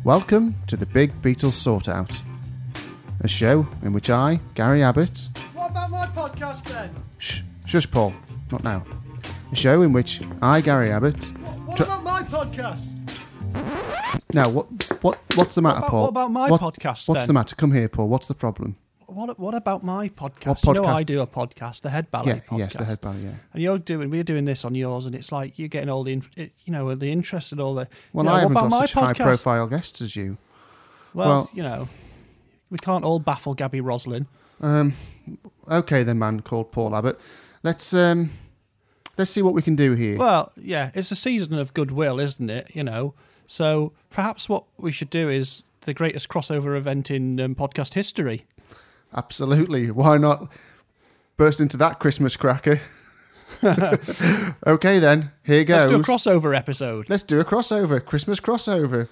Welcome to the Big Beatles Sort Out, a show in which I, Gary Abbott... What about my podcast then? Shush, Paul, not now. A show in which I, Gary Abbott... What about my podcast? Now, what's the matter, Paul? What about my podcast What's then? the matter? Come here, Paul. What's the problem? What about my podcast? What You know podcast? I do a podcast, the Head Ballet podcast. Yes, the Head Ballet, yeah. And we're doing this on yours, and it's like you're getting all the interest and all the... Well, I haven't got such high-profile guests as you. Well, we can't all baffle Gabby Roslin. Okay then, man called Paul Abbott. Let's see what we can do here. Well, yeah, it's a season of goodwill, isn't it? So perhaps what we should do is the greatest crossover event in podcast history. Absolutely. Why not burst into that Christmas cracker? Okay then, here goes. Let's do a crossover episode. Let's do a crossover. Christmas crossover.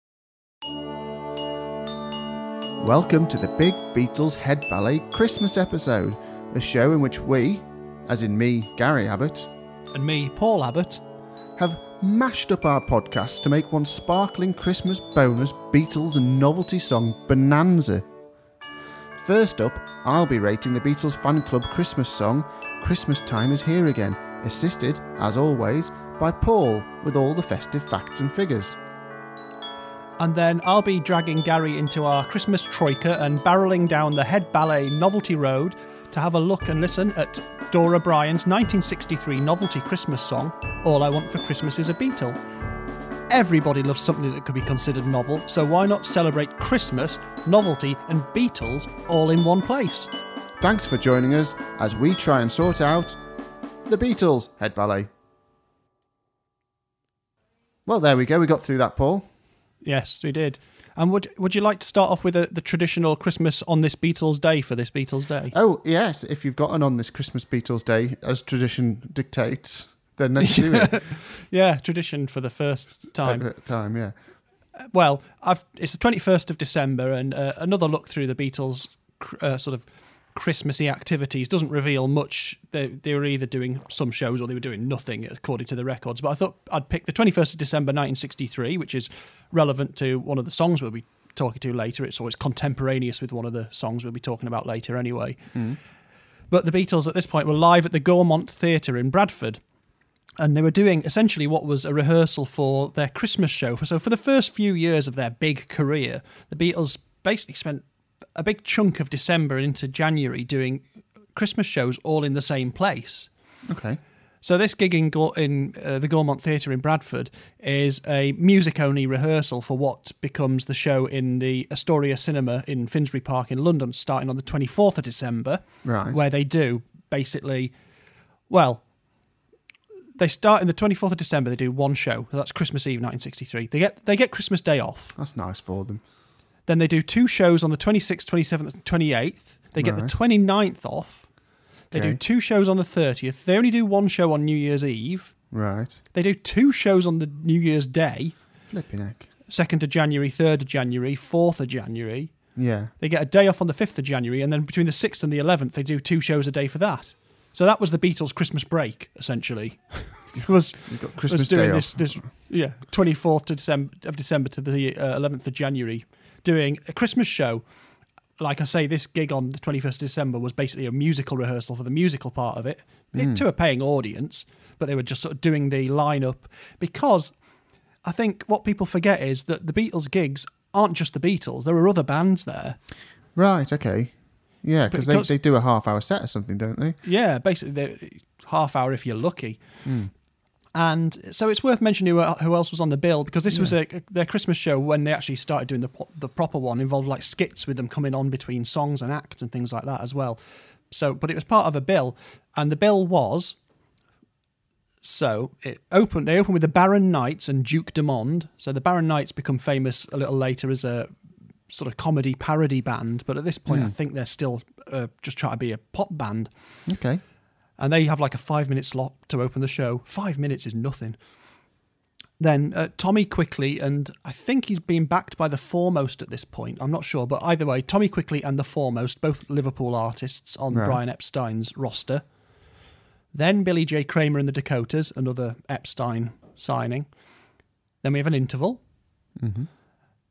Welcome to the Big Beatles Head Ballet Christmas episode, a show in which we, as in me, Gary Abbott, And me, Paul Abbott, have mashed up our podcast to make one sparkling Christmas bonus Beatles and novelty song bonanza. First up, I'll be rating the Beatles fan club Christmas song, Christmas Time Is Here Again, assisted, as always, by Paul with all the festive facts and figures. and then I'll be dragging Gary into our Christmas troika and barrelling down the Head Ballet Novelty Road to have a look and listen at Dora Bryan's 1963 novelty Christmas song, All I Want for Christmas Is a Beatle. Everybody loves something that could be considered novel, so why not celebrate Christmas, novelty and Beatles all in one place? Thanks for joining us as we try and sort out the Beatles Head Ballet. Well, there we go. We got through that, Paul. Yes, we did. And would you like to start off with the traditional Christmas on this Beatles Day for this Beatles Day? Oh, yes. If you've got an on this Christmas Beatles Day, as tradition dictates, then let's do it. Yeah, tradition for the first time. At a time, yeah. Well, it's the 21st of December, and another look through the Beatles' sort of Christmassy activities doesn't reveal much. They were either doing some shows or they were doing nothing, according to the records. But I thought I'd pick the 21st of December 1963, which is relevant to one of the songs we'll be talking to later. It's always contemporaneous with one of the songs we'll be talking about later anyway. But the Beatles at this point were live at the Gaumont Theatre in Bradford. And they were doing essentially what was a rehearsal for their Christmas show. So for the first few years of their big career, the Beatles basically spent a big chunk of December into January doing Christmas shows all in the same place. Okay. So this gig in the Gaumont Theatre in Bradford is a music-only rehearsal for what becomes the show in the Astoria Cinema in Finsbury Park in London, starting on the 24th of December, Right. where they do basically, well... They start in the 24th of December. They do one show. So that's Christmas Eve, 1963. They get Christmas Day off. That's nice for them. Then they do two shows on the 26th, 27th, and 28th. They get the Right. 29th off. They Okay. do two shows on the 30th. They only do one show on New Year's Eve. Right. They do two shows on the New Year's Day, Flipping heck. 2nd of January, 3rd of January, 4th of January. Yeah. They get a day off on the 5th of January, and then between the 6th and the 11th, they do two shows a day for that. So that was the Beatles' Christmas break, essentially. You've got Christmas was doing Day this, off. 24th of December to the 11th of January, doing a Christmas show. Like I say, this gig on the 21st of December was basically a musical rehearsal for the musical part of it, to a paying audience, but they were just sort of doing the lineup, because I think what people forget is that the Beatles gigs aren't just the Beatles. There are other bands there. Right, okay. Yeah, because they do a half-hour set or something, don't they? Yeah, basically they're half hour if you're lucky. And so it's worth mentioning who else was on the bill, because this was their Christmas show when they actually started doing the proper one, involved like skits with them coming on between songs and acts and things like that as well. So, but it was part of a bill, and the bill was, so they opened with the Baron Knights and Duke Dumond. So the Baron Knights become famous a little later as a sort of comedy parody band, but at this point I think they're still just trying to be a pop band. Okay. And they have like a 5-minute slot to open the show. 5 minutes is nothing. Then Tommy Quickly, and I think he's being backed by the Foremost at this point. I'm not sure, but either way, Tommy Quickly and the Foremost, both Liverpool artists on Brian Epstein's roster. Then Billy J. Kramer and the Dakotas, another Epstein signing. Then we have an interval.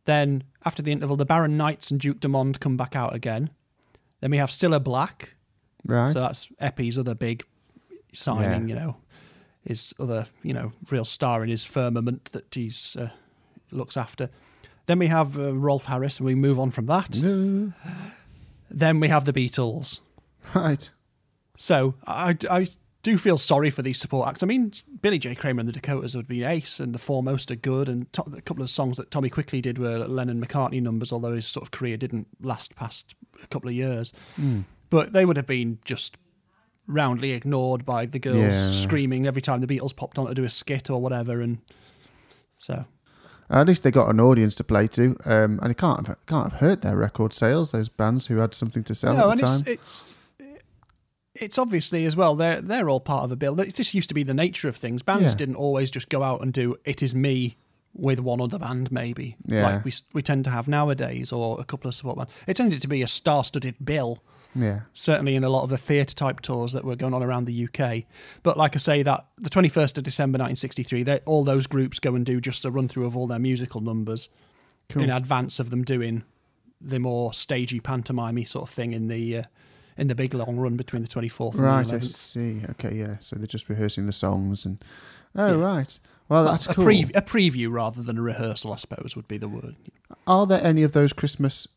Then, after the interval, the Baron Knights and Duke de Monde come back out again. Then we have Cilla Black. Right. So that's Eppie's other big signing, his other, real star in his firmament that he's looks after. Then we have Rolf Harris, and we move on from that. Then we have the Beatles. Right. So I do feel sorry for these support acts. I mean, Billy J. Kramer and the Dakotas would be ace, and the Foremost are good, and a couple of songs that Tommy Quickly did were Lennon-McCartney numbers, although his sort of career didn't last past a couple of years. But they would have been just roundly ignored by the girls screaming every time the Beatles popped on to do a skit or whatever, and so... At least they got an audience to play to, and it can't have hurt their record sales, those bands who had something to sell at the time. It's obviously as well, they're all part of a bill. It just used to be the nature of things. Bands didn't always just go out and do It Is Me with one other band, maybe, like we tend to have nowadays, or a couple of support bands. It tended to be a star-studded bill. Yeah, certainly in a lot of the theatre type tours that were going on around the UK. But like I say, that the 21st of December 1963, all those groups go and do just a run through of all their musical numbers in advance of them doing the more stagey pantomime sort of thing in the big long run between the 24th and right, the 11th. I see. Okay, yeah. So they're just rehearsing the songs and right. Well, that's cool. A preview rather than a rehearsal, I suppose, would be the word. Are there any of those Christmas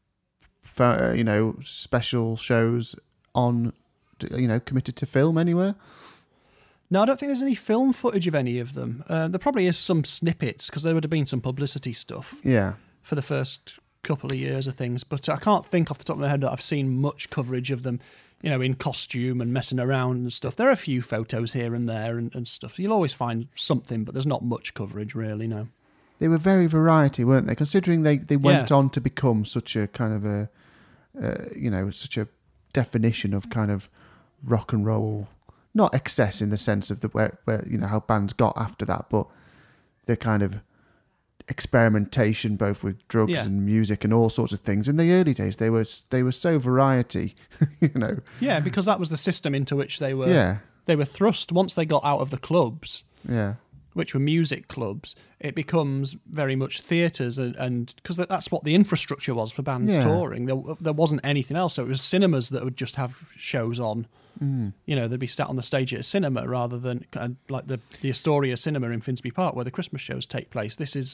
special shows on, committed to film anywhere? No, I don't think there's any film footage of any of them. There probably is some snippets, because there would have been some publicity stuff for the first couple of years of things, but I can't think off the top of my head that I've seen much coverage of them, in costume and messing around and stuff. There are a few photos here and there and stuff. You'll always find something, but there's not much coverage really, no. They were very variety, weren't they? Considering they went on to become such a kind of such a definition of kind of rock and roll, not excess in the sense of where how bands got after that, but the kind of experimentation both with drugs and music and all sorts of things. In the early days, they were so variety, Yeah, because that was the system into which they were thrust. Once they got out of the clubs, which were music clubs, it becomes very much theatres, and because that's what the infrastructure was for bands touring. There wasn't anything else, so it was cinemas that would just have shows on. They'd be sat on the stage at a cinema rather than like the Astoria Cinema in Finsbury Park, where the Christmas shows take place. This is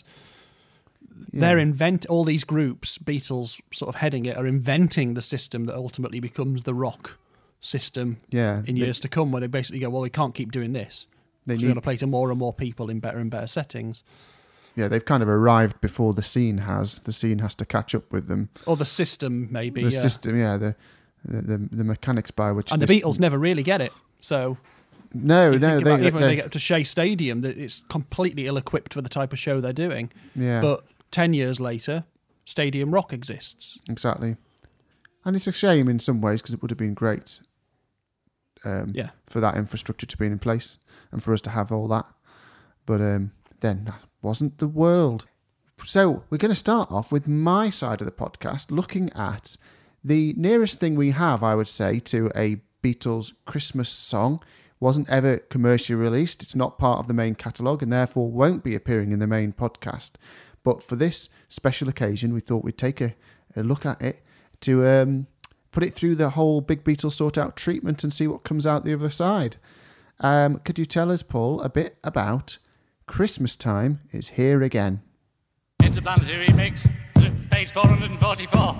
all these groups, Beatles sort of heading it, are inventing the system that ultimately becomes the rock system in years to come, where they basically go, well, we can't keep doing this. We're going to play to more and more people in better and better settings. Yeah, they've kind of arrived before the scene has. The scene has to catch up with them. Or the system, maybe. The system, the mechanics by which... And the Beatles never really get it, so... No. Even when they get to Shea Stadium, it's completely ill-equipped for the type of show they're doing. Yeah. But 10 years later, Stadium Rock exists. Exactly. And it's a shame in some ways, because it would have been great for that infrastructure to be in place and for us to have all that. But then that wasn't the world. So we're going to start off with my side of the podcast, looking at the nearest thing we have, I would say, to a Beatles Christmas song. Wasn't ever commercially released. It's not part of the main catalogue and therefore won't be appearing in the main podcast. But for this special occasion, we thought we'd take a look at it to put it through the whole Big Beatles Sort Out treatment and see what comes out the other side. Could you tell us, Paul, a bit about Christmas Time Is Here Again? Interplanetary Remix, page 444.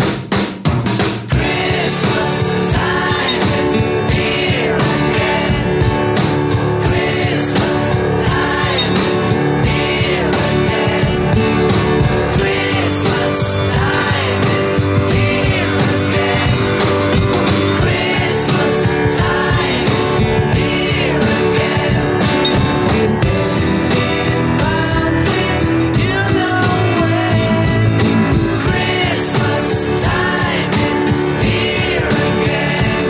Christmas time is here again. Christmas time is here again. Christmas time is here again. Christmas time is here again. Advances, you know when. Christmas time is here again.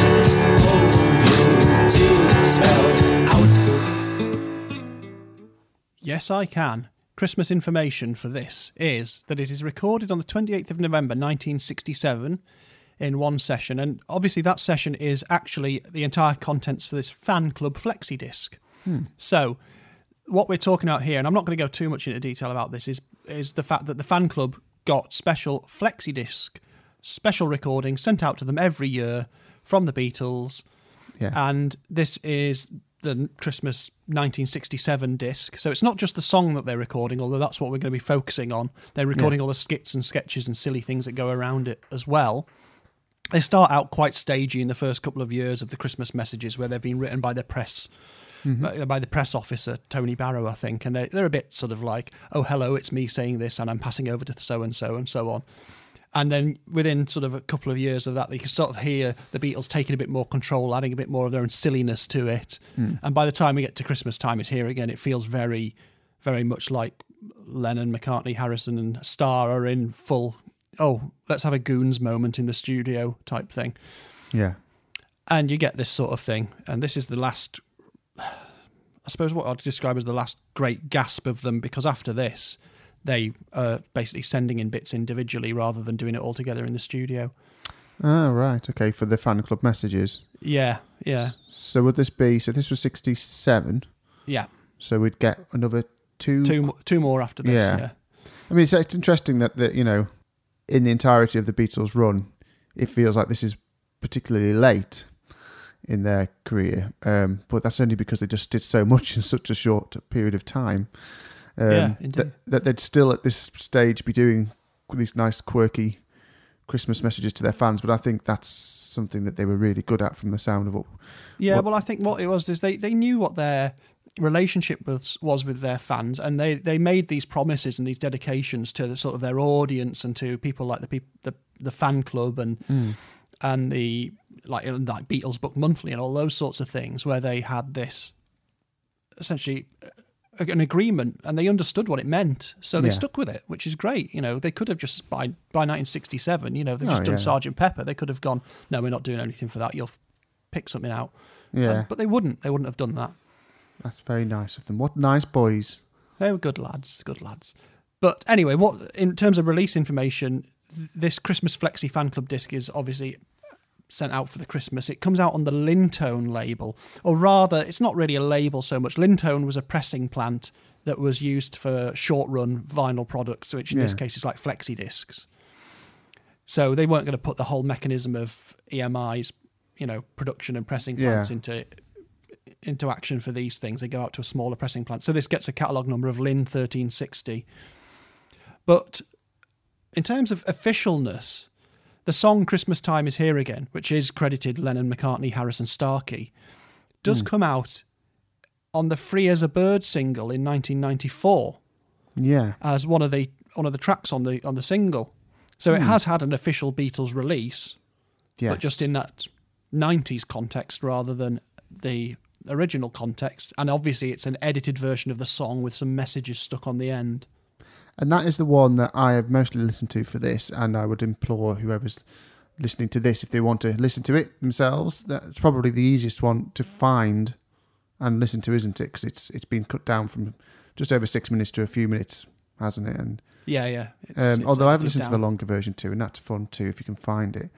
Oh, you two spells out. Yes, I can. Christmas information for this is that it is recorded on the 28th of November 1967 in one session, and obviously that session is actually the entire contents for this fan club flexi disc. So what we're talking about here, and I'm not going to go too much into detail about this, is is the fact that the fan club got special flexi disc, special recordings sent out to them every year from the Beatles. Yeah. And this is the Christmas 1967 disc. So it's not just the song that they're recording, although that's what we're going to be focusing on. They're recording all the skits and sketches and silly things that go around it as well. They start out quite stagey in the first couple of years of the Christmas messages, where they've been written by the press, by the press officer, Tony Barrow, I think. And they're a bit sort of like, oh, hello, it's me saying this, and I'm passing over to so-and-so, and so on. And then within sort of a couple of years of that, you can sort of hear the Beatles taking a bit more control, adding a bit more of their own silliness to it. And by the time we get to Christmas Time Is Here Again, it feels very, very much like Lennon, McCartney, Harrison and Starr are in full, oh, let's have a Goons moment in the studio type thing. Yeah. And you get this sort of thing. And this is the last, I suppose what I'd describe as the last great gasp of them, because after this, they are basically sending in bits individually rather than doing it all together in the studio. Oh, right. Okay, for the fan club messages. Yeah. So would this be, so this was 67. Yeah. So we'd get another two more after this. Yeah. I mean, it's interesting that, you know, in the entirety of the Beatles' run, it feels like this is particularly late in their career. But that's only because they just did so much in such a short period of time. Indeed. That they'd still at this stage be doing these nice quirky Christmas messages to their fans, but I think that's something that they were really good at from the sound of it. Well, I think what it was is they knew what their relationship was with their fans, and they made these promises and these dedications to the sort of their audience and to people like the fan club and the like Beatles Book Monthly and all those sorts of things, where they had this essentially an agreement, and they understood what it meant, so they stuck with it, which is great. You know, they could have just by 1967, you know, they've just done Sgt. Pepper. They could have gone, no, we're not doing anything for that. You'll pick something out. Yeah, but they wouldn't. They wouldn't have done that. That's very nice of them. What nice boys. They were good lads. But anyway, what in terms of release information, this Christmas Flexi Fan Club disc is obviously sent out for the Christmas. It comes out on the Lintone label, or rather, it's not really a label so much. Lintone was a pressing plant that was used for short-run vinyl products, which in this case is like flexi discs. So they weren't going to put the whole mechanism of EMI's, you know, production and pressing plants into action for these things. They go out to a smaller pressing plant. So this gets a catalogue number of Lin 1360. But in terms of officialness, the song Christmas Time Is Here Again, which is credited Lennon, McCartney, Harrison, Starkey, does come out on the Free as a Bird single in 1994. Yeah. As one of the tracks on the single. So it has had an official Beatles release, but just in that 90s context rather than the original context. And obviously it's an edited version of the song with some messages stuck on the end. And that is the one that I have mostly listened to for this, and I would implore whoever's listening to this, if they want to listen to it themselves, that's probably the easiest one to find and listen to, isn't it? Because it's been cut down from just over 6 minutes to a few minutes, hasn't it? And yeah. Although I've listened to the longer version too, and that's fun too if you can find it.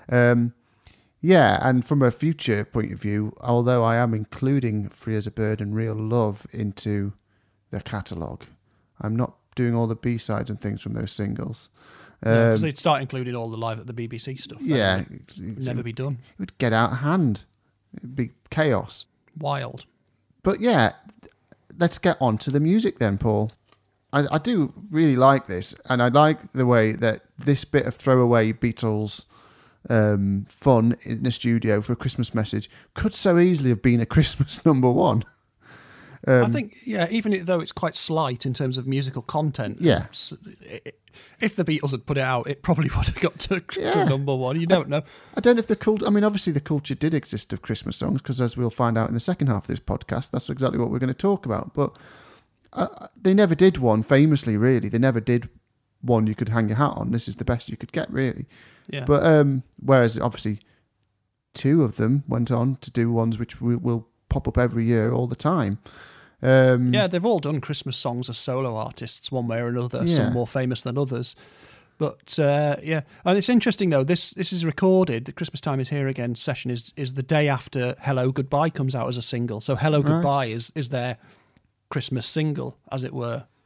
And from a future point of view, although I am including Free as a Bird and Real Love into the catalogue, I'm not doing all the B-sides and things from those singles. Because they'd start including all the live at the BBC stuff. Yeah. It would never be done. It would get out of hand. It would be chaos. Wild. But yeah, let's get on to the music then, Paul. I do really like this, and I like the way that this bit of throwaway Beatles fun in the studio for a Christmas message could so easily have been a Christmas number one. I think, even though it's quite slight in terms of musical content, if the Beatles had put it out, it probably would have got to number one. You don't know. I don't know if the culture... I mean, obviously the culture did exist of Christmas songs, because as we'll find out in the second half of this podcast, that's exactly what we're going to talk about. But they never did one, famously, really. They never did one you could hang your hat on. This is the best you could get, really. Yeah. But whereas, obviously, two of them went on to do ones which will pop up every year all the time. They've all done Christmas songs as solo artists one way or another, some more famous than others. But and it's interesting though, this is recorded, the Christmas Time Is Here Again session is the day after Hello Goodbye comes out as a single. So Hello Goodbye is their Christmas single, as it were.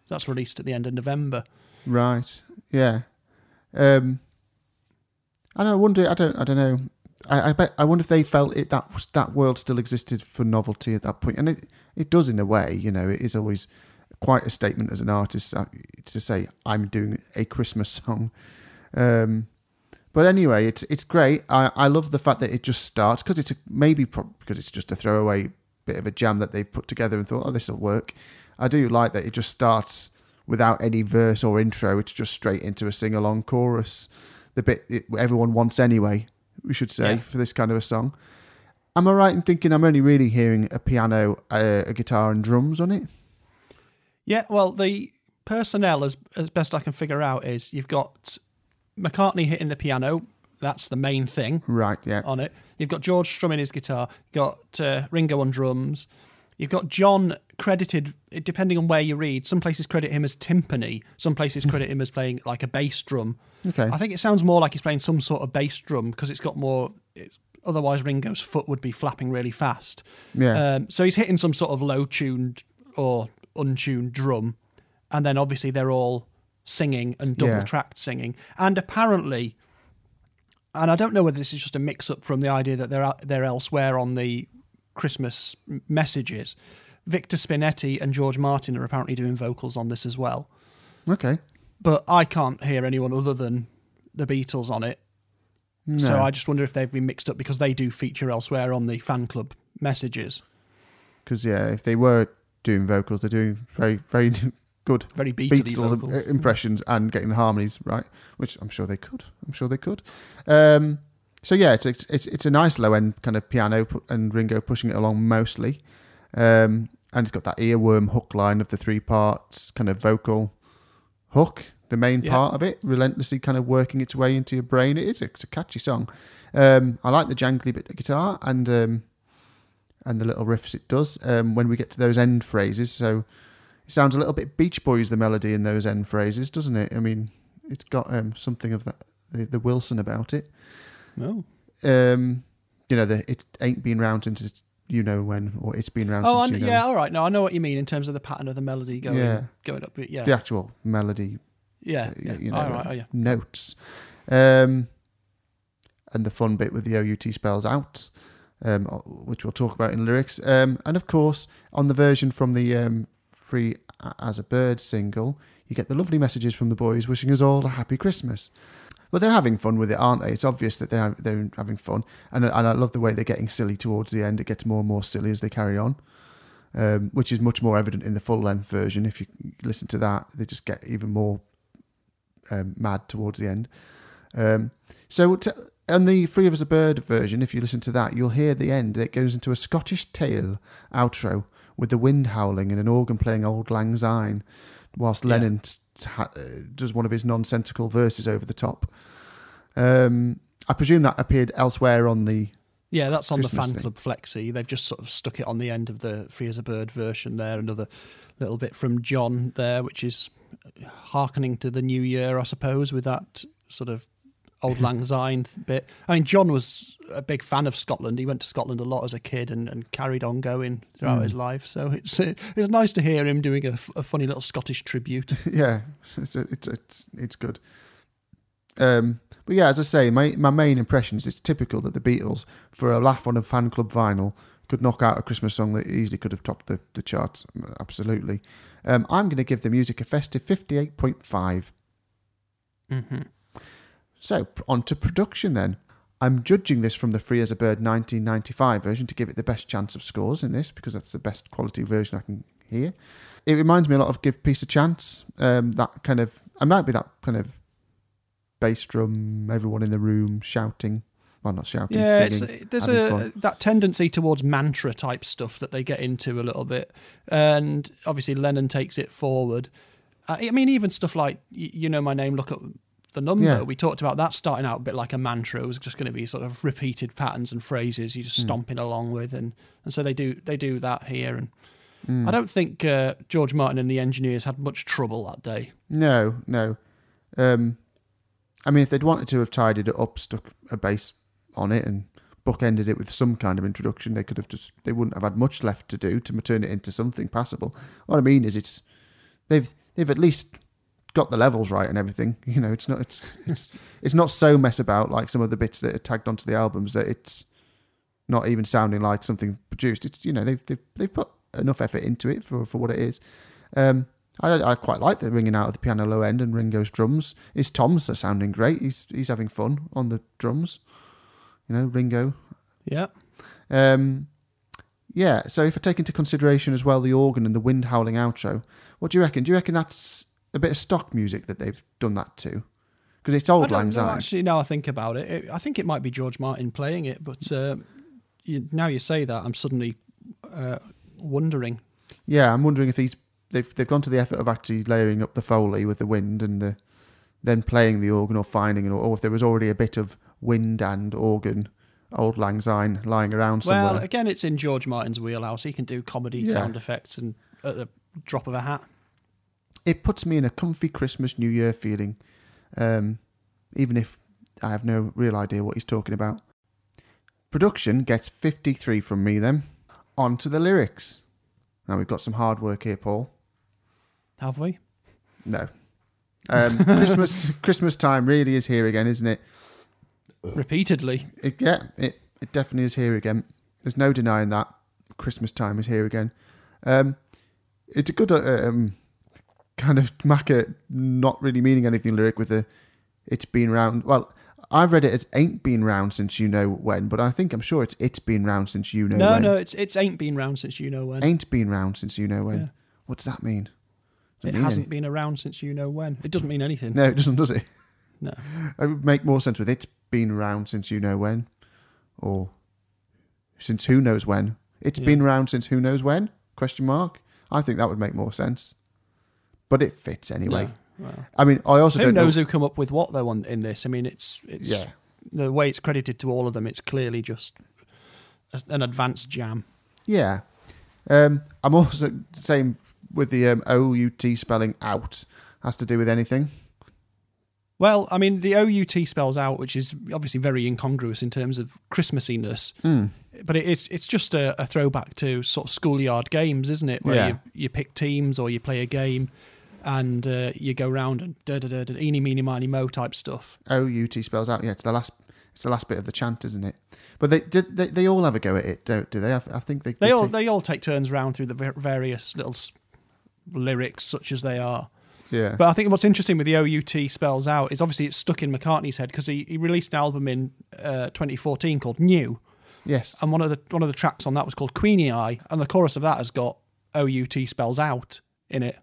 That's released at the end of November. Right. Yeah. And I wonder. I don't know. I wonder if they felt that world still existed for novelty at that point, and it does in a way. You know, it is always quite a statement as an artist to say I'm doing a Christmas song. But anyway, it's great. I love the fact that it just starts because because it's just a throwaway bit of a jam that they've put together and thought, oh, this will work. I do like that it just starts without any verse or intro. It's just straight into a sing-along chorus. The bit everyone wants anyway, we should say, for this kind of a song. Am I right in thinking I'm only really hearing a piano, a guitar and drums on it? Yeah, well, the personnel, as best I can figure out, is you've got McCartney hitting the piano. That's the main thing. Right, yeah. On it. You've got George strumming his guitar. You've got Ringo on drums. You've got John credited, depending on where you read. Some places credit him as timpani. Some places credit him as playing like a bass drum. Okay. I think it sounds more like he's playing some sort of bass drum because it's got more... otherwise, Ringo's foot would be flapping really fast. Yeah. So he's hitting some sort of low-tuned or untuned drum. And then obviously they're all singing and double-tracked singing. And apparently... And I don't know whether this is just a mix-up from the idea that they're elsewhere on the Christmas messages. Victor Spinetti and George Martin are apparently doing vocals on this as well. Okay. But I can't hear anyone other than the Beatles on it. No. So I just wonder if they've been mixed up because they do feature elsewhere on the fan club messages. Because, if they were doing vocals, they're doing very, very good Very Beatley vocals. Impressions and getting the harmonies right, which I'm sure they could. So yeah, it's a nice low end kind of piano and Ringo pushing it along mostly, and it's got that earworm hook line of the 3 parts kind of vocal hook, the main part of it, relentlessly kind of working its way into your brain. It's a catchy song. I like the jangly bit of guitar and the little riffs it does when we get to those end phrases. So it sounds a little bit Beach Boys, the melody in those end phrases, doesn't it? I mean, it's got something of the Wilson about it. No. It ain't been round since it's you know when, or it's been round since you know. Yeah, all right. No, I know what you mean in terms of the pattern of the melody going up. Yeah. The actual melody. Yeah. All right. Notes. And the fun bit with the OUT spells out, which we'll talk about in lyrics. And of course, on the version from the Free as a Bird single, you get the lovely messages from the boys wishing us all a happy Christmas. But they're having fun with it, aren't they? It's obvious that they're having fun. And I love the way they're getting silly towards the end. It gets more and more silly as they carry on, which is much more evident in the full-length version. If you listen to that, they just get even more mad towards the end. On the Free as a Bird version, if you listen to that, you'll hear the end. It goes into a Scottish tale outro with the wind howling and an organ playing Auld Lang Syne, whilst Lennon does one of his nonsensical verses over the top. I presume that appeared elsewhere on the... Yeah, that's on Christmas the fan club flexi. They've just sort of stuck it on the end of the Free as a Bird version there. Another little bit from John there, which is hearkening to the new year, I suppose, with that sort of Auld Lang Syne bit. I mean, John was a big fan of Scotland. He went to Scotland a lot as a kid and carried on going throughout his life. So it's nice to hear him doing a funny little Scottish tribute. Yeah, it's good. But yeah, as I say, my main impression is it's typical that the Beatles, for a laugh on a fan club vinyl, could knock out a Christmas song that easily could have topped the charts. Absolutely. I'm going to give the music a festive 58.5. Mm-hmm. So, on to production then. I'm judging this from the Free as a Bird 1995 version to give it the best chance of scores in this, because that's the best quality version I can hear. It reminds me a lot of Give Peace a Chance. That kind of... I might be that kind of bass drum, everyone in the room shouting. Well, not shouting, singing. There's fun. that tendency towards mantra type stuff that they get into a little bit. And obviously Lennon takes it forward. I mean, even stuff like, You Know My Name, Look Up the Number. Yeah. We talked about that starting out a bit like a mantra. It was just going to be sort of repeated patterns and phrases you're just stomping along with. And so they do that here. And I don't think George Martin and the engineers had much trouble that day. No. I mean, if they'd wanted to have tidied it up, stuck a bass on it and bookended it with some kind of introduction, they wouldn't have had much left to do to turn it into something passable. What I mean is they've they've at least got the levels right and everything. You know, it's not so mess about like some of the bits that are tagged onto the albums that it's not even sounding like something produced. It's, you know, they've put enough effort into it for what it is. I quite like the ringing out of the piano low end and Ringo's drums. His toms are sounding great. He's having fun on the drums. You know, Ringo. Yeah. Yeah, so if I take into consideration as well the organ and the wind howling outro, what do you reckon? Do you reckon that's a bit of stock music that they've done that to? Because it's Auld Lang Syne. Actually, now I think about it, I think it might be George Martin playing it, but now you say that, I'm suddenly wondering. Yeah, I'm wondering if they've gone to the effort of actually layering up the Foley with the wind and then playing the organ or finding it, or if there was already a bit of wind and organ Auld Lang Syne lying around somewhere. Well, again, it's in George Martin's wheelhouse. He can do comedy sound effects and at the drop of a hat. It puts me in a comfy Christmas, New Year feeling, even if I have no real idea what he's talking about. Production gets 53 from me then. On to the lyrics. Now we've got some hard work here, Paul. Have we? No. Christmas time really is here again, isn't it? Repeatedly. It definitely is here again. There's no denying that. Christmas time is here again. It's a good kind of Macca not really meaning anything lyric with the "it's been round." Well, I've read it as "ain't been round since you know when," but I'm sure it's been round since you know when. No, it's ain't been round since you know when. Ain't been round since you know when. Yeah. What does that mean? It hasn't been around since you know when. It doesn't mean anything. No, it doesn't, does it? No. It would make more sense with "it's been around since you know when," or "since who knows when." It's been around since who knows when? Question mark. I think that would make more sense. But it fits anyway. No. Well, I mean, I also who don't knows know who come up with what though in this. I mean, it's the way it's credited to all of them. It's clearly just an advanced jam. Yeah. I'm also same with the OUT spelling out. Has to do with anything? Well, I mean, the OUT spells out, which is obviously very incongruous in terms of Christmassiness. But it's just a throwback to sort of schoolyard games, isn't it? Where you pick teams or you play a game and you go round and eeny, meeny, miny, mo type stuff. OUT spells out, yeah. It's the last bit of the chant, isn't it? But they all have a go at it, do they? I think they all take turns round through the various little lyrics, such as they are. Yeah. But I think what's interesting with the OUT spells out is obviously it's stuck in McCartney's head because he released an album in 2014 called New. Yes. And one of the tracks on that was called Queenie Eye, and the chorus of that has got OUT spells out in it.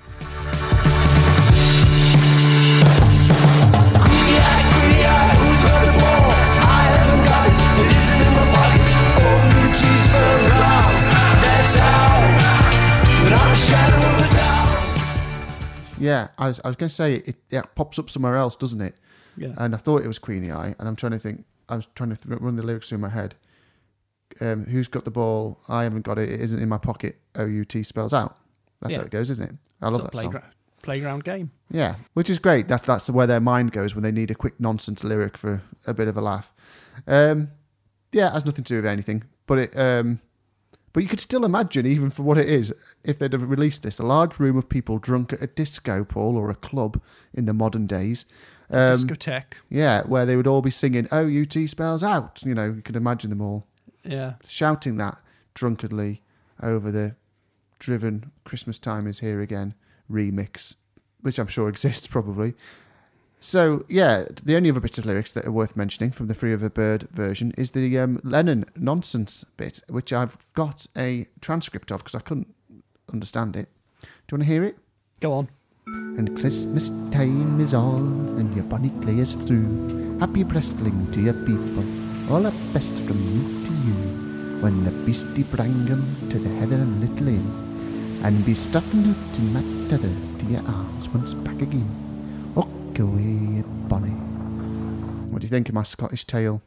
Queenie eye, who's got the ball? I haven't got it, it isn't in my pocket. OUT spells out, that's how. Without a shadow of a doubt. Yeah, I was going to say it pops up somewhere else, doesn't it? Yeah. And I thought it was Queenie Eye, and I'm trying to think. I was trying to run the lyrics through my head. Who's got the ball? I haven't got it. It isn't in my pocket. OUT spells out. That's how it goes, isn't it? I love that song. Playground game. Yeah, which is great. That's where their mind goes when they need a quick nonsense lyric for a bit of a laugh. Yeah, it has nothing to do with anything, but but you could still imagine, even for what it is, if they'd have released this, a large room of people drunk at a disco, Paul, or a club in the modern days. Discotheque. Yeah, where they would all be singing OUT spells out. You know, you could imagine them all shouting that drunkenly over the Driven Christmas Time is Here Again remix, which I'm sure exists probably. So, yeah, the only other bits of lyrics that are worth mentioning from the Free of a Bird version is the Lennon nonsense bit, which I've got a transcript of because I couldn't understand it. Do you want to hear it? Go on. And Christmas time is on, and your bonny clay is through. Happy wrestling to your people, all the best from me to you. When the beastie brang 'em to the heather and little inn, and be strutting out in my tether to your arms once back again. Walk away, bonny. What do you think of my Scottish tale?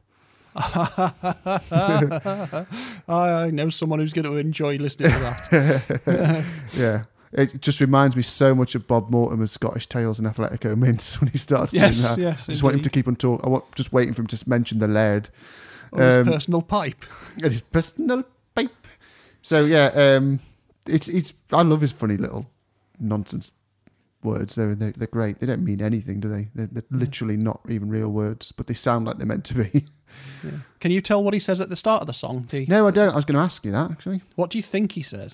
I know someone who's going to enjoy listening to that. Yeah. It just reminds me so much of Bob Mortimer's Scottish Tales and Athletico Mints when he starts doing that. Yes, I just want him to keep on talking. Just waiting for him to mention the laird. Or his personal pipe. And his personal pipe. So yeah, it's I love his funny little nonsense words. They're great. They don't mean anything, do they? They're literally not even real words, but they sound like they're meant to be. Yeah. Can you tell what he says at the start of the song? No, I don't. I was going to ask you that, actually. What do you think he says?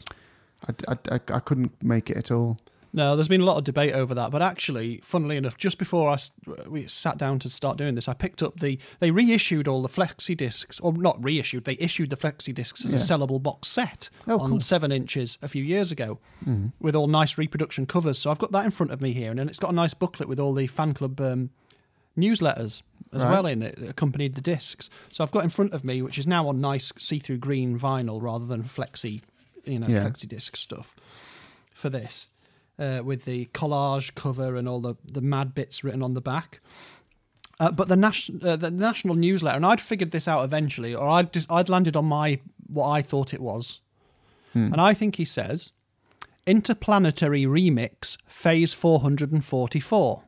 I couldn't make it at all. No, there's been a lot of debate over that, but actually, funnily enough, just before we sat down to start doing this, I picked up they reissued all the flexi discs, or not reissued, they issued the flexi discs as a sellable box set on 7 inches a few years ago, with all nice reproduction covers. So I've got that in front of me here, and then it's got a nice booklet with all the fan club newsletters as well in it that accompanied the discs. So I've got in front of me, which is now on nice see-through green vinyl rather than flexi, flexi disc stuff for this. With the collage cover and all the mad bits written on the back. But the national newsletter, and I'd figured this out eventually, or I'd landed on what I thought it was. And I think he says, Interplanetary Remix, Phase 444.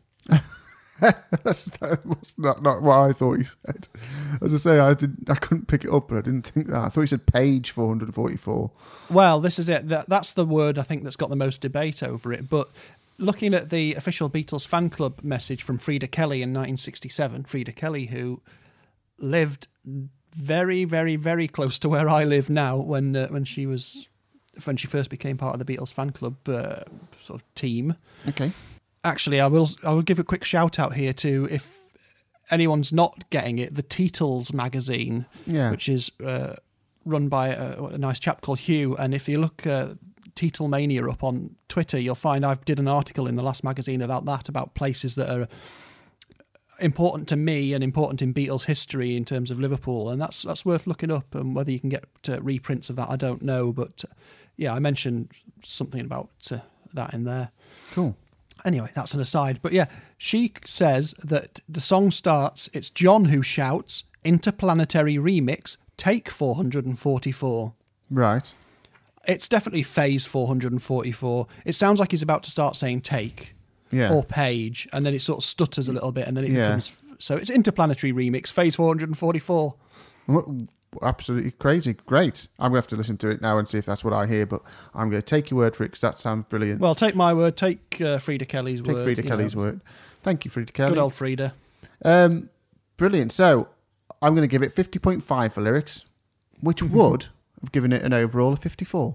That's not what I thought he said. As I say, I couldn't pick it up, but I didn't think that. I thought he said page 444. Well, this is it. That's the word I think that's got the most debate over it. But looking at the official Beatles fan club message from Frida Kelly in 1967, Frida Kelly, who lived very, very, very close to where I live now when she first became part of the Beatles fan club sort of team. Okay. Actually, I will give a quick shout out here to, if anyone's not getting it, the Teetles magazine, which is run by a nice chap called Hugh. And if you look Teetlemania up on Twitter, you'll find I did an article in the last magazine about places that are important to me and important in Beatles history in terms of Liverpool, and that's worth looking up. And whether you can get reprints of that, I don't know, but I mentioned something about that in there. Cool. Anyway, that's an aside. But she says that the song starts, it's John who shouts, Interplanetary Remix, take 444. Right. It's definitely phase 444. It sounds like he's about to start saying take or page, and then it sort of stutters a little bit, and then it becomes... So it's Interplanetary Remix, phase 444. Absolutely crazy. Great. I'm going to have to listen to it now and see if that's what I hear, but I'm going to take your word for it because that sounds brilliant. Well, take my word. Take Frida Kelly's word. Take Frida Kelly's word. Thank you, Frida Kelly. Good old Frida. Brilliant. So I'm going to give it 50.5 for lyrics, which would have given it an overall of 54.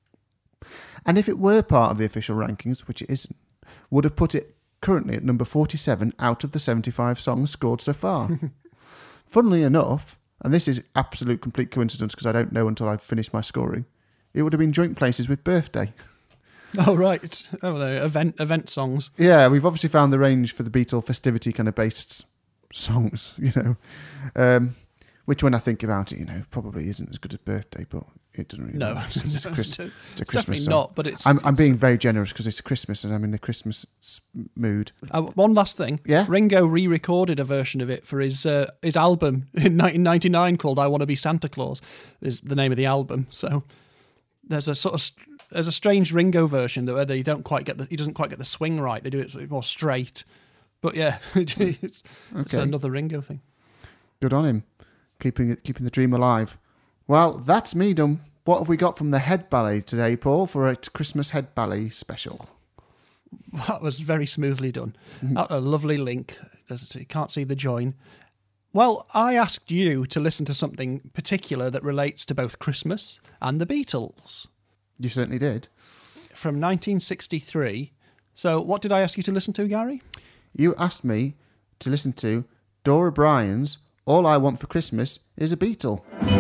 And if it were part of the official rankings, which it isn't, would have put it currently at number 47 out of the 75 songs scored so far. Funnily enough, and this is absolute complete coincidence because I don't know until I've finished my scoring, it would have been joint places with Birthday. Oh, right. Oh, they're event songs. Yeah, we've obviously found the range for the Beatle festivity kind of based songs, which when I think about it, probably isn't as good as Birthday, but it doesn't really matter because it's a Christmas definitely song. Not, but I'm being very generous because it's Christmas and I'm in the Christmas mood. One last thing. Yeah? Ringo re-recorded a version of it for his album in 1999 called I Want to Be Santa Claus, is the name of the album. So there's a strange Ringo version that where he doesn't quite get the swing right. They do it more straight. But it's another Ringo thing. Good on him. Keeping the dream alive. Well, that's me done. What have we got from the Head Ballet today, Paul, for a Christmas Head Ballet special? That was very smoothly done. A lovely link. You can't see the join. Well, I asked you to listen to something particular that relates to both Christmas and the Beatles. You certainly did. From 1963. So what did I ask you to listen to, Gary? You asked me to listen to Dora Bryan's All I Want for Christmas is a Beatle.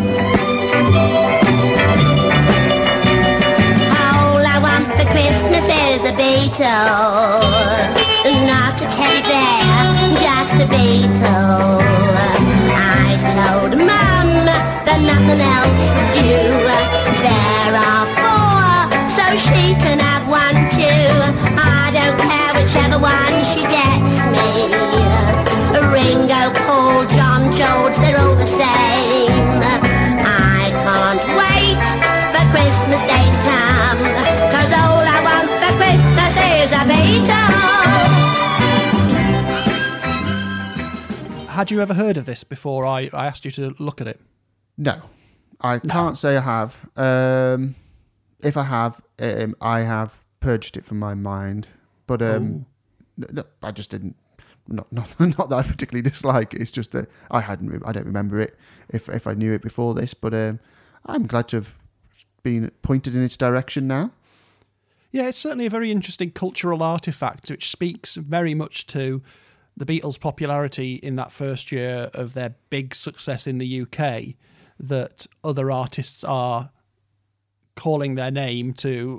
All I want for Christmas is a Beatle. Not a teddy bear, just a Beatle. I told Mum that nothing else would do. There are 4, so she can have 1 too. I don't care whichever one she gets me. Ringo, Paul, John, George, they're all the same. I can't wait for Christmas Day to come, 'cause all I want for Christmas is a Beatle. Had you ever heard of this before I asked you to look at it? No, I can't say I have. If I have purged it from my mind. But I just didn't. Not that I particularly dislike it. It's just that I don't remember it if I knew it before this. But I'm glad to have been pointed in its direction now. Yeah, it's certainly a very interesting cultural artefact, which speaks very much to the Beatles' popularity in that first year of their big success in the UK, that other artists are calling their name to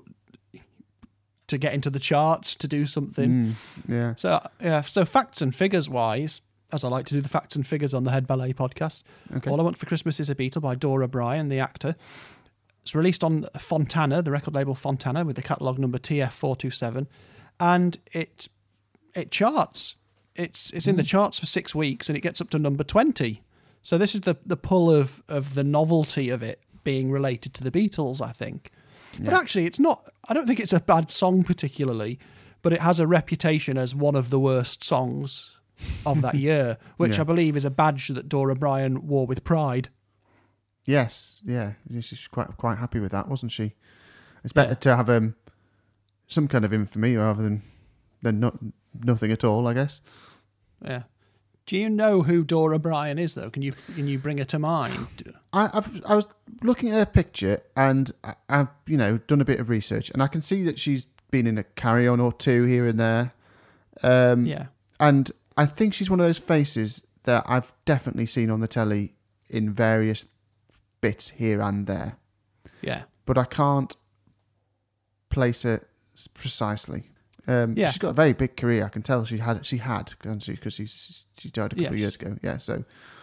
get into the charts, to do something. Yeah. So facts and figures wise, as I like to do the facts and figures on the Head Ballet podcast, Okay. All I Want for Christmas is a Beatle by Dora Bryan, the actor. It's released on Fontana, the record label Fontana, with the catalogue number TF427, and it charts. It's in the charts for 6 weeks, and it gets up to number 20. So this is the pull of the novelty of it being related to the Beatles, I think. But actually, it's not. I don't think it's a bad song particularly, but it has a reputation as one of the worst songs of that year, which I believe is a badge that Dora Bryan wore with pride. Yes, yeah, she's quite happy with that, wasn't she? It's better to have some kind of infamy rather than nothing at all, I guess. Yeah. Do you know who Dora Bryan is, though? Can you bring her to mind? I was looking at her picture, and I've done a bit of research, and I can see that she's been in a Carry On or two here and there. Yeah. And I think she's one of those faces that I've definitely seen on the telly in various bits here and there. Yeah. But I can't place her precisely. She's got a very big career. I can tell she had because she died a couple of years ago. Yeah, so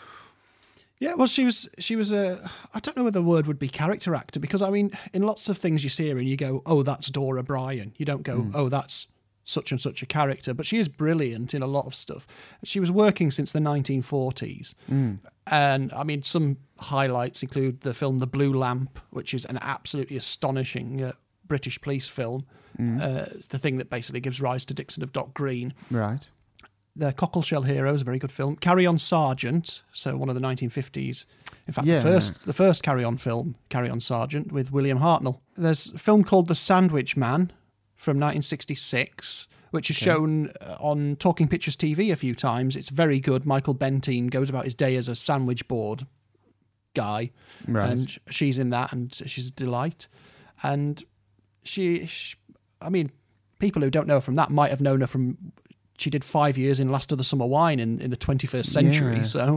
yeah. Well, she was I don't know whether the word would be character actor, because I mean, in lots of things you see her and you go, oh, that's Dora Bryan. You don't go, oh, that's such and such a character. But she is brilliant in a lot of stuff. She was working since the 1940s, and I mean, some highlights include the film The Blue Lamp, which is an absolutely astonishing British police film. The thing that basically gives rise to Dixon of Dock Green. right. The Cockleshell Hero is a very good film. Carry On Sergeant, so one of the 1950s. In fact, Yeah. the first Carry On film, Carry On Sergeant, with William Hartnell. There's a film called The Sandwich Man from 1966, which is shown on Talking Pictures TV a few times. It's very good. Michael Bentine goes about his day as a sandwich board guy, Right. and she's in that, and she's a delight. And she I mean, people who don't know her from that might have known her from. She did 5 years in Last of the Summer Wine in the 21st century. Yeah. So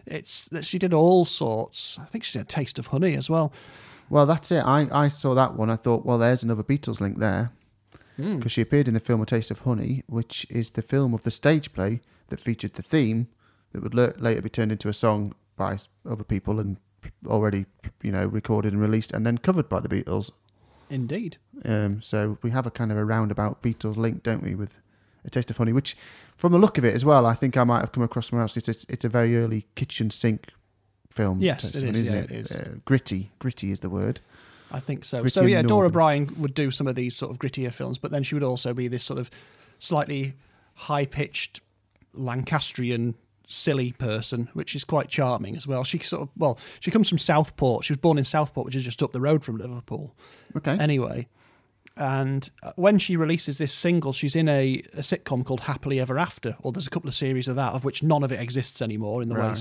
she did all sorts. I think she's in A Taste of Honey as well. Well, that's it. I saw that one. I thought, well, there's another Beatles link there. Because she appeared in the film A Taste of Honey, which is the film of the stage play that featured the theme that would later be turned into a song by other people and already, recorded and released and then covered by the Beatles. Indeed. So we have a kind of a roundabout Beatles link, don't we, with A Taste of Honey, which, from the look of it as well, I think I might have come across somewhere else. It's a very early kitchen sink film. Yes, Taste it of is. Honey, Yeah, isn't it is. Gritty is the word. I think so. Gritty So yeah, and Dora northern. Bryan would do some of these sort of grittier films, but then she would also be this sort of slightly high-pitched Lancastrian silly person, which is quite charming as well. She comes from Southport. She was born in Southport, which is just up the road from Liverpool. Okay. Anyway, and when she releases this single, she's in a sitcom called Happily Ever After, or there's a couple of series of that, of which none of it exists anymore in the way Right.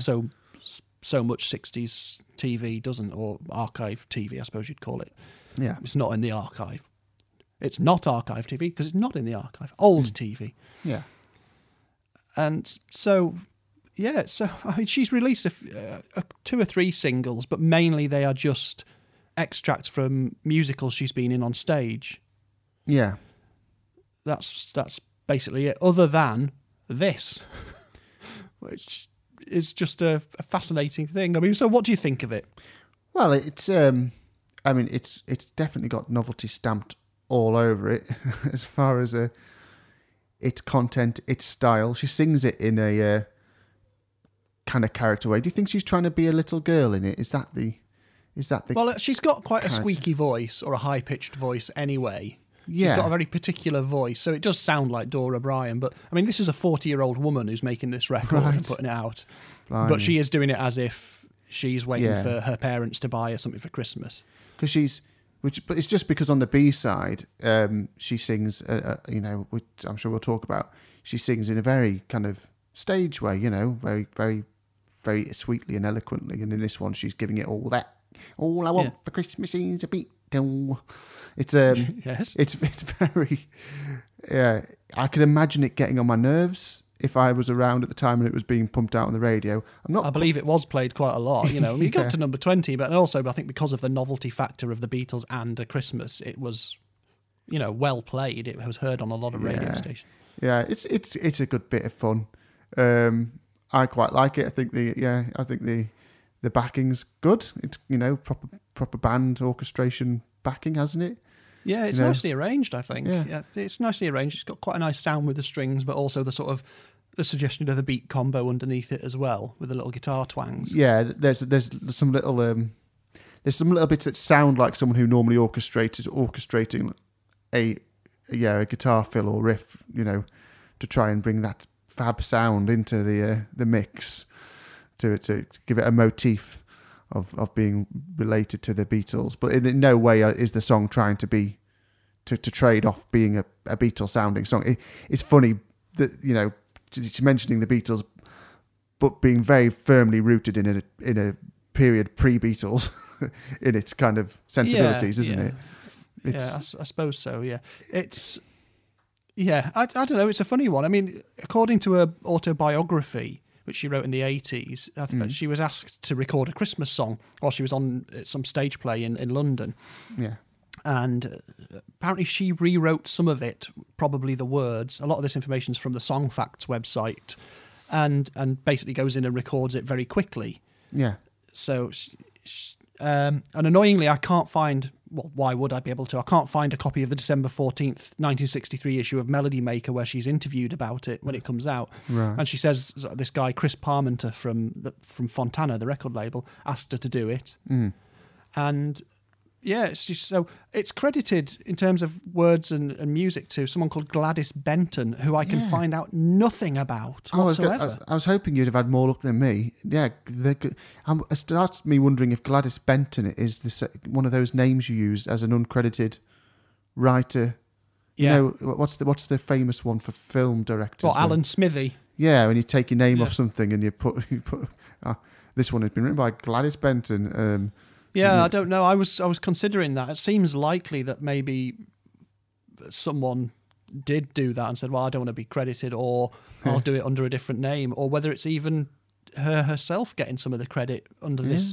so much 60s TV doesn't, or archive TV, I suppose you'd call it. Yeah. It's not in the archive. It's not archive TV because it's not in the archive. Old TV. Yeah. And so, yeah, I mean, she's released a 2 or 3 singles, but mainly they are just extracts from musicals she's been in on stage. Yeah. That's basically it, other than this, which is just a fascinating thing. I mean, so what do you think of it? Well, it's it's definitely got novelty stamped all over it as far as its content, its style. She sings it in a kind of character way. Do you think she's trying to be a little girl in it? Is that the Well, she's got quite a character. squeaky voice, or a high-pitched voice anyway. Yeah. She's got a very particular voice, so it does sound like Dora Bryan. But, I mean, this is a 40-year-old woman who's making this record and Right. putting it out. Blimey. But she is doing it as if she's waiting Yeah. for her parents to buy her something for Christmas. because she's but it's just because on the B side, she sings, which I'm sure we'll talk about. She sings in a very kind of stage way, very, very, very sweetly and eloquently. And in this one, she's giving it all that. All I want for Christmas is a Beatle. It's Yes. It's very. Yeah, I can imagine it getting on my nerves if I was around at the time and it was being pumped out on the radio. I believe it was played quite a lot. It got to number 20, but also I think because of the novelty factor of the Beatles and a Christmas, it was, well played. It was heard on a lot of radio stations. Yeah, it's a good bit of fun. I quite like it. I think the backing's good. It's proper band orchestration backing, hasn't it? Yeah, it's nicely arranged, I think. Yeah. It's nicely arranged. It's got quite a nice sound with the strings, but also the sort of the suggestion of the beat combo underneath it as well, with the little guitar twangs. Yeah, there's some little bits that sound like someone who normally orchestrating a guitar fill or riff, to try and bring that fab sound into the mix to give it a motif of being related to the Beatles. But in no way is the song trying to trade off being a Beatles sounding song. It's funny that it's mentioning the Beatles, but being very firmly rooted in a period pre-Beatles in its kind of sensibilities, isn't it? I suppose so. Yeah, it's. Yeah, I don't know. It's a funny one. I mean, according to her autobiography, which she wrote in the 80s, she was asked to record a Christmas song while she was on some stage play in London. Yeah. And apparently she rewrote some of it, probably the words. A lot of this information is from the Song Facts website, and basically goes in and records it very quickly. Yeah. So, and annoyingly, I can't find... Well, why would I be able to? I can't find a copy of the December 14th, 1963 issue of Melody Maker where she's interviewed about it when it comes out. Right. And she says this guy, Chris Parmenter from Fontana, the record label, asked her to do it. Mm. And yeah, it's just so it's credited in terms of words and music to someone called Gladys Benton, who I can find out nothing about whatsoever. I was hoping you'd have had more luck than me. Yeah, it starts me wondering if Gladys Benton is one of those names you use as an uncredited writer. Yeah. What's the famous one for film directors? Well, Alan Smithy. Yeah, when you take your name off something and you put this one has been written by Gladys Benton. Yeah, I don't know. I was considering that. It seems likely that maybe someone did do that and said, well, I don't want to be credited, or I'll do it under a different name, or whether it's even her herself getting some of the credit under this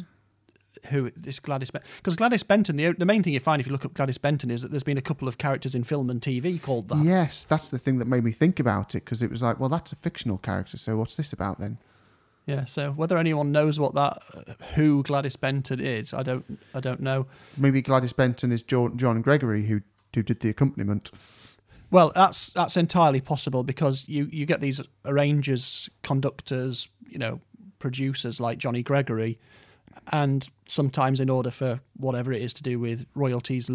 Gladys Benton. Because Gladys Benton, the main thing you find if you look up Gladys Benton is that there's been a couple of characters in film and TV called that. Yes, that's the thing that made me think about it, because it was like, well, that's a fictional character, so what's this about then? Yeah, so whether anyone knows who Gladys Benton is, I don't know. Maybe Gladys Benton is John Gregory, who did the accompaniment. Well, that's entirely possible, because you get these arrangers, conductors, producers like Johnny Gregory, and sometimes in order for whatever it is to do with royalties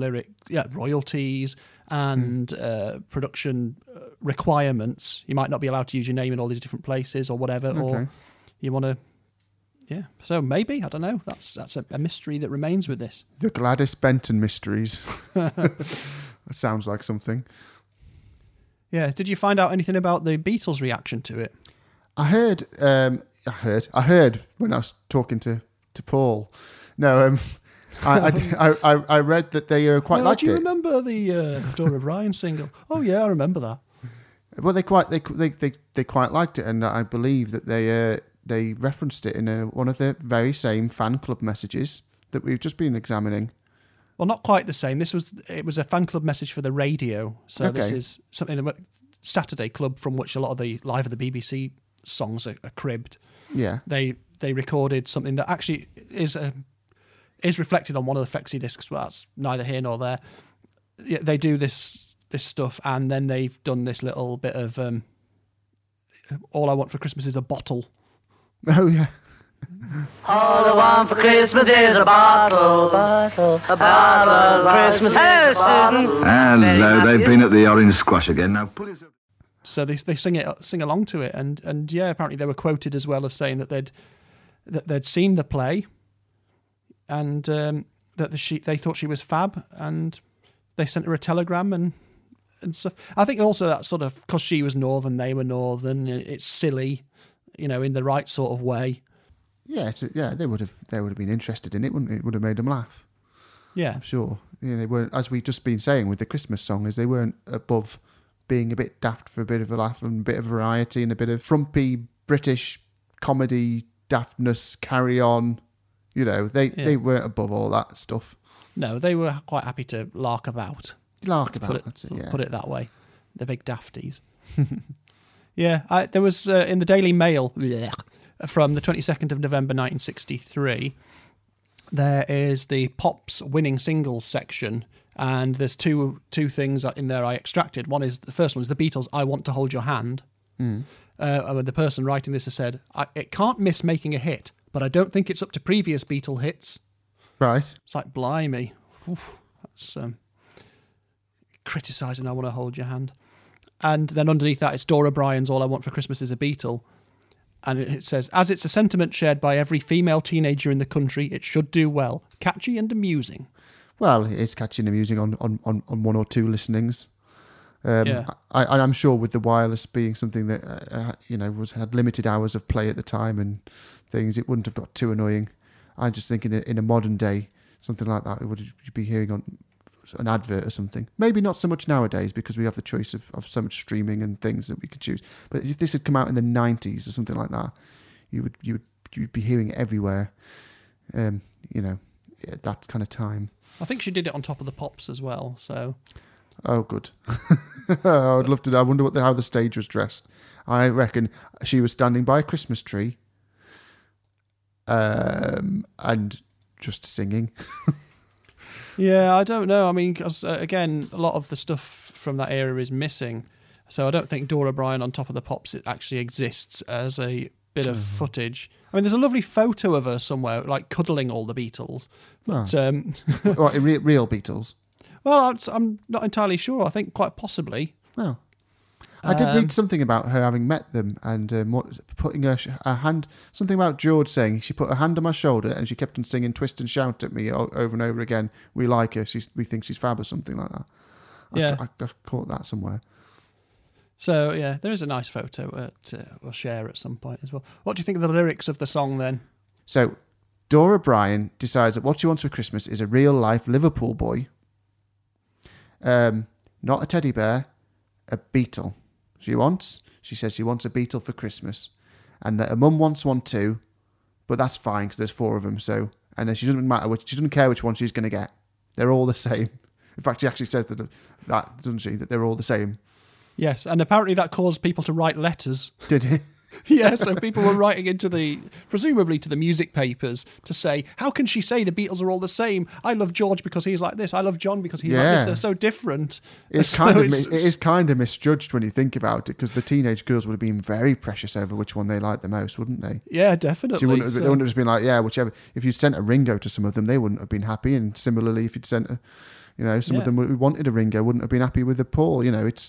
and production requirements, you might not be allowed to use your name in all these different places or whatever, or you want to, So maybe, I don't know. That's a mystery that remains with this. The Gladys Benton mysteries. That sounds like something. Yeah. Did you find out anything about the Beatles' reaction to it? I heard when I was talking to Paul. No, I read that they quite liked it. Do you remember the Dora Bryan single? Oh yeah, I remember that. Well, they quite liked it, and I believe that they referenced it in one of the very same fan club messages that we've just been examining. Well, not quite the same. It was a fan club message for the radio. So This is something that Saturday Club, from which a lot of the Live at the BBC songs are cribbed. Yeah, they recorded something that actually is reflected on one of the Flexi discs, but that's neither here nor there. Yeah, they do this stuff, and then they've done this little bit of All I Want for Christmas is a Bottle. Oh yeah. All I want for Christmas is a bottle of Christmas. Hello, Susan. Hello, they've been at the Orange Squash again. Now pull yourself. So they sing along to it, and yeah, apparently they were quoted as well of saying that they'd seen the play, and that they thought she was fab, and they sent her a telegram and stuff. I think also that sort of, because she was Northern, they were Northern. It's silly, in the right sort of way. Yeah, they would have been interested in it, wouldn't it? It would have made them laugh. Yeah, I'm sure. They weren't, as we've just been saying with the Christmas song, is they weren't above being a bit daft for a bit of a laugh and a bit of variety and a bit of frumpy British comedy daftness. Carry on, they weren't above all that stuff. No, they were quite happy to lark about. Put it that way. The big dafties. Yeah, there was in the Daily Mail from the 22nd of November 1963. There is the Pops winning singles section, and there's two things in there I extracted. The first one is the Beatles' "I Want to Hold Your Hand." And the person writing this has said, "It can't miss making a hit, but I don't think it's up to previous Beatle hits." Right. It's like, blimey. That's criticising "I Want to Hold Your Hand." And then underneath that, it's Dora Bryan's "All I Want for Christmas Is a Beatle." And it says, "As it's a sentiment shared by every female teenager in the country, it should do well. Catchy and amusing." Well, it's catchy and amusing on one or two listenings. Yeah. I'm sure with the wireless being something that had limited hours of play at the time and things, it wouldn't have got too annoying. I just think in a modern day, something like that, it would be hearing on an advert or something. Maybe not so much nowadays because we have the choice of so much streaming and things that we could choose. But if this had come out in the 90s or something like that, you'd be hearing it everywhere. At that kind of time. I think she did it on Top of the Pops as well. So. Oh, good. I would love to know. I wonder how the stage was dressed. I reckon she was standing by a Christmas tree, and just singing. Yeah, I don't know. I mean, because again, a lot of the stuff from that era is missing. So I don't think Dora Bryan on Top of the Pops actually exists as a bit of footage. I mean, there's a lovely photo of her somewhere, like cuddling all the Beatles. But, What, real Beatles? Well, I'm not entirely sure. I think quite possibly. Well, I did read something about her having met them and putting her hand... Something about George saying she put her hand on my shoulder and she kept on singing "Twist and Shout" at me over and over again. "We like her. We think she's fab," or something like that. Yeah. I caught that somewhere. So, yeah, there is a nice photo we'll share at some point as well. What do you think of the lyrics of the song then? So, Dora Bryan decides that what she wants for Christmas is a real-life Liverpool boy. Not a teddy bear, a beetle. She says she wants a beetle for Christmas. And that her mum wants one too, but that's fine because there's 4 of them. So, and then she doesn't care which one she's going to get. They're all the same. In fact, she actually says that doesn't she? That they're all the same. Yes, and apparently that caused people to write letters. Did it? Yeah, so people were writing presumably to the music papers to say, how can she say the Beatles are all the same? I love George because he's like this. I love John because he's like this. They're so different. It is kind of misjudged when you think about it, because the teenage girls would have been very precious over which one they liked the most, wouldn't they? Yeah, definitely. They wouldn't have just been like, yeah, whichever. If you'd sent a Ringo to some of them, they wouldn't have been happy. And similarly, if you'd sent some of them who wanted a Ringo wouldn't have been happy with the Paul.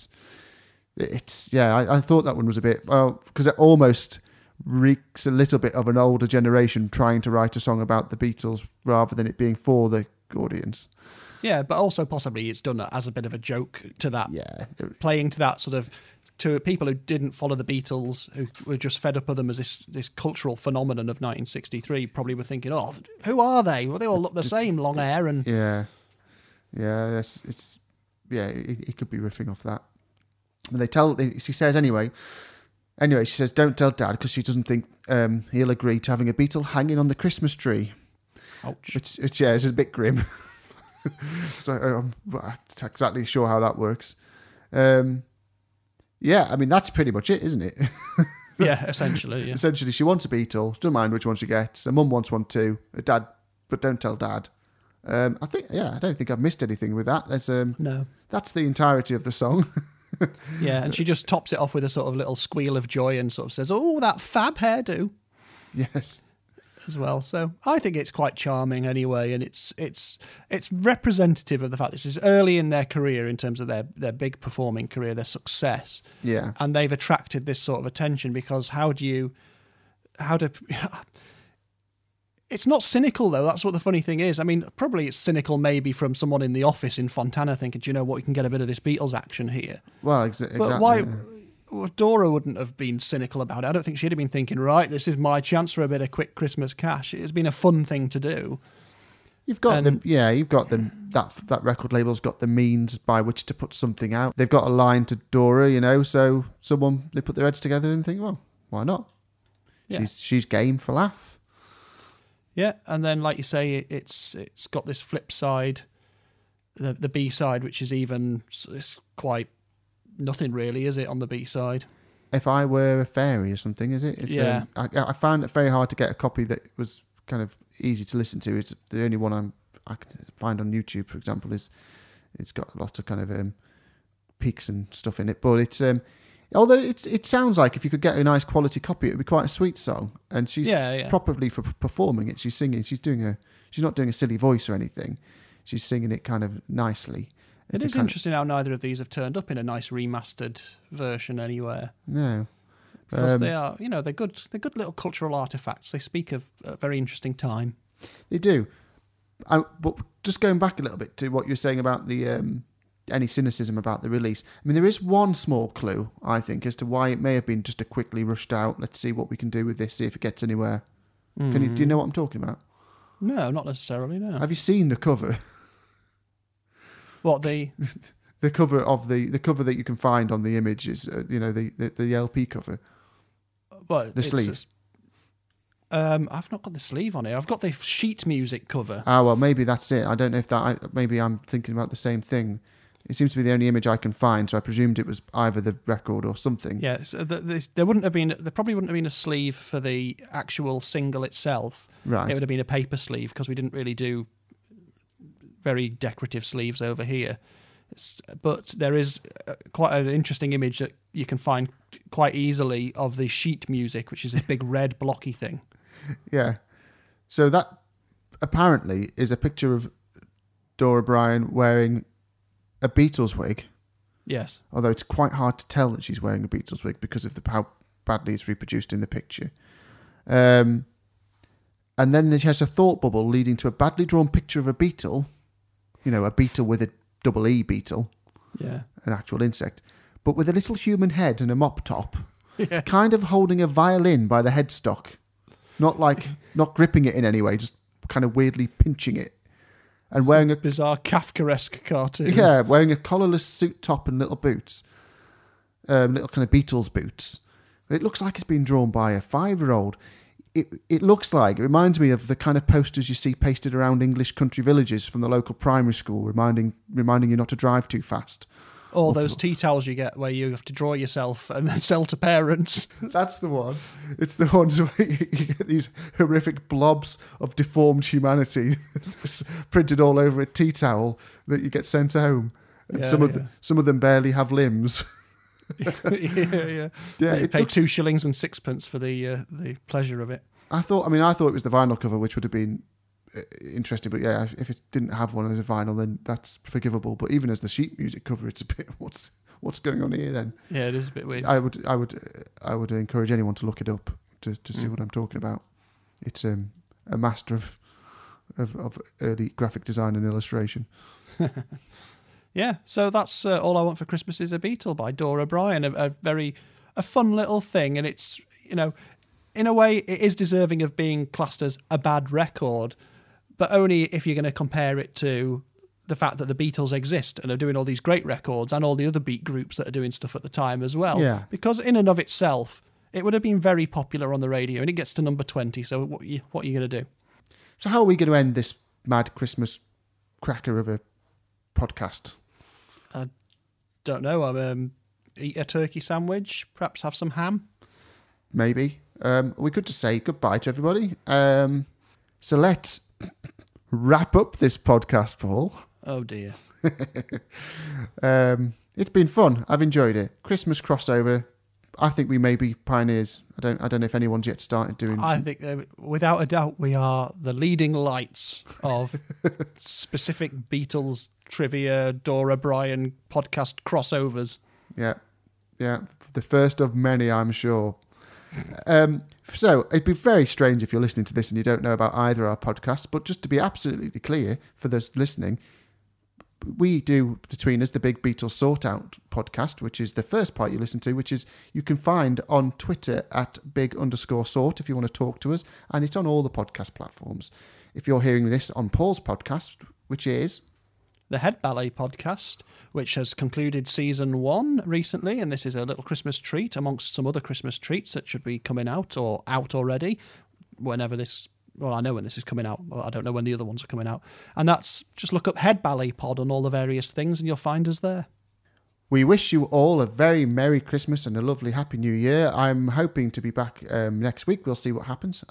I thought that one was a bit, because it almost reeks a little bit of an older generation trying to write a song about the Beatles rather than it being for the audience. Yeah, but also possibly it's done as a bit of a joke to that. Yeah. Playing to that sort of, to people who didn't follow the Beatles, who were just fed up with them as this cultural phenomenon of 1963, probably were thinking, oh, who are they? Well, they all look the same, long hair and... Yeah. Yeah, it could be riffing off that. She says anyway, she says, don't tell Dad, because she doesn't think he'll agree to having a beetle hanging on the Christmas tree. Ouch. Which is a bit grim. So I'm not exactly sure how that works. I mean, that's pretty much it, isn't it? Yeah, essentially. Yeah. Essentially, she wants a beetle. She doesn't mind which one she gets. Her mum wants one too. Her dad, but don't tell Dad. I don't think I've missed anything with that. No. That's the entirety of the song. Yeah, and she just tops it off with a sort of little squeal of joy and sort of says, oh, that fab hairdo. Yes. As well. So I think it's quite charming anyway, and it's representative of the fact this is early in their career in terms of their big performing career, their success. Yeah. And they've attracted this sort of attention because It's not cynical, though. That's what the funny thing is. I mean, probably it's cynical maybe from someone in the office in Fontana thinking, do you know what, we can get a bit of this Beatles action here. Well, exactly. But why... Well, Dora wouldn't have been cynical about it. I don't think she'd have been thinking, right, this is my chance for a bit of quick Christmas cash. It's been a fun thing to do. You've got that record label's got the means by which to put something out. They've got a line to Dora, so they put their heads together and think, well, why not? Yeah. She's game for laugh. Yeah, and then like you say, it's got this flip side, the B side, which is it's quite nothing really, is it, on the B side? If I Were a Fairy or something, is it? It's, yeah. I found it very hard to get a copy that was kind of easy to listen to. It's the only one I can find on YouTube, for example. It's got lots of kind of peaks and stuff in it, but it's although it sounds like if you could get a nice quality copy, it would be quite a sweet song. And she's properly for performing it. She's singing. She's not doing a silly voice or anything. She's singing it kind of nicely. It is interesting how neither of these have turned up in a nice remastered version anywhere. No, because they are, they're good. They're good little cultural artifacts. They speak of a very interesting time. They do. But just going back a little bit to what you're saying about the any cynicism about the release. I mean, there is one small clue, I think, as to why it may have been just a quickly rushed out. Let's see what we can do with this. See if it gets anywhere. Do you know what I'm talking about? No, not necessarily. No. Have you seen the cover? What the cover of the cover that you can find on the image is the LP cover. What the sleeve? I've not got the sleeve on it. I've got the sheet music cover. Ah, well, maybe that's it. I don't know if maybe I'm thinking about the same thing. It seems to be the only image I can find, so I presumed it was either the record or something. Yeah, so there probably wouldn't have been a sleeve for the actual single itself. Right. It would have been a paper sleeve because we didn't really do very decorative sleeves over here. But there is quite an interesting image that you can find quite easily of the sheet music, which is this big red blocky thing. Yeah. So that apparently is a picture of Dora Bryan wearing a Beatles wig. Yes. Although it's quite hard to tell that she's wearing a Beatles wig because of how badly it's reproduced in the picture. And then she has a thought bubble leading to a badly drawn picture of a beetle. A beetle with a double E beetle. Yeah. An actual insect. But with a little human head and a mop top. Yes. Kind of holding a violin by the headstock. Not gripping it in any way, just kind of weirdly pinching it. And wearing a bizarre Kafkaesque cartoon. Yeah, wearing a collarless suit top and little boots. Little kind of Beatles boots. It looks like it's been drawn by a 5-year-old. It looks like, it reminds me of the kind of posters you see pasted around English country villages from the local primary school, reminding you not to drive too fast. Or those tea towels you get where you have to draw yourself and then sell to parents. That's the one. It's the ones where you get these horrific blobs of deformed humanity printed all over a tea towel that you get sent home. And some of them barely have limbs. Yeah. You pay 2 shillings and 6pence for the pleasure of it. I thought it was the vinyl cover, which would have been interesting, but yeah, if it didn't have one as a vinyl, then that's forgivable. But even as the sheet music cover, it's a bit what's going on here then? Yeah, it is a bit weird. I would encourage anyone to look it up to see what I'm talking about. It's a master of early graphic design and illustration. Yeah, so that's All I Want for Christmas is a Beetle by Dora Bryan. A fun little thing, and it's, in a way, it is deserving of being classed as a bad record, but only if you're going to compare it to the fact that the Beatles exist and are doing all these great records and all the other beat groups that are doing stuff at the time as well. Yeah. Because in and of itself, it would have been very popular on the radio, and it gets to number 20, so what are you going to do? So how are we going to end this mad Christmas cracker of a podcast? I don't know. Eat a turkey sandwich, perhaps have some ham. Maybe. We could just say goodbye to everybody. So let's wrap up this podcast, Paul. Oh dear. It's been fun. I've enjoyed it. Christmas crossover. I think we may be pioneers. I don't know if anyone's yet started doing. I think without a doubt we are the leading lights of specific Beatles trivia, Dora Bryan podcast crossovers. Yeah. The first of many, I'm sure. So it'd be very strange if you're listening to this and you don't know about either our podcasts, but just to be absolutely clear for those listening, we do between us the Big Beatles Sort Out podcast, which is the first part you listen to, which is you can find on Twitter at @big_sort if you want to talk to us, and it's on all the podcast platforms. If you're hearing this on Paul's podcast, which is the Head Ballet podcast, which has concluded season 1 recently, and this is a little Christmas treat amongst some other Christmas treats that should be coming out or out already whenever this. Well, I know when this is coming out. Well, I don't know when the other ones are coming out. And that's just look up Head Ballet Pod on all the various things and you'll find us there. We wish you all a very Merry Christmas and a lovely Happy New Year. I'm hoping to be back next week. We'll see what happens.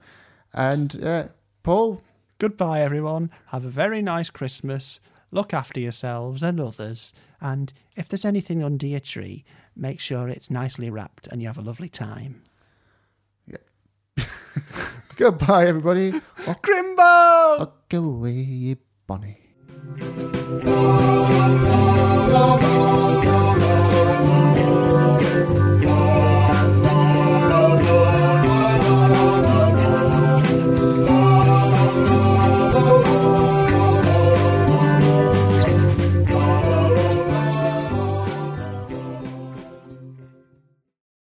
Paul? Goodbye, everyone. Have a very nice Christmas. Look after yourselves and others. And if there's anything under your tree, make sure it's nicely wrapped and you have a lovely time. Goodbye, everybody. Grimbo! Go away, you bonny.